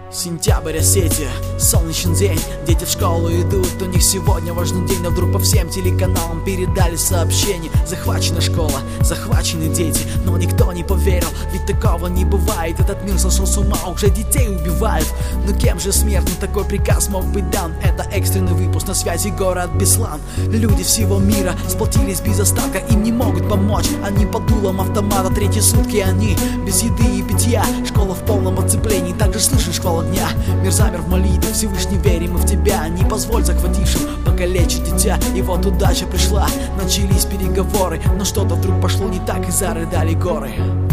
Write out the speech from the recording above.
Сентябрь, Осетия, солнечный день. Дети в школу идут, у них сегодня важный день. Но вдруг по всем телеканалам передали сообщение: захвачена школа, захвачены дети. Но никто не поверил, ведь такого не бывает. Этот мир сошел с ума, уже детей убивают. Но кем же смертным такой приказ мог быть дан? Это экстренный выпуск, на связи город Беслан. Люди всего мира сплотились без остатка, им не могут помочь. Они под дулом автомата, третьи сутки они без еды и питья. Школа в полном оцеплении, также слышен шквал огня. Мир замер в молитве, Всевышний, верим мы в тебя. Не позволь захватившим покалечить дитя. И вот удача пришла, начались переговоры. Но что-то вдруг пошло не так, и зарыдали горы.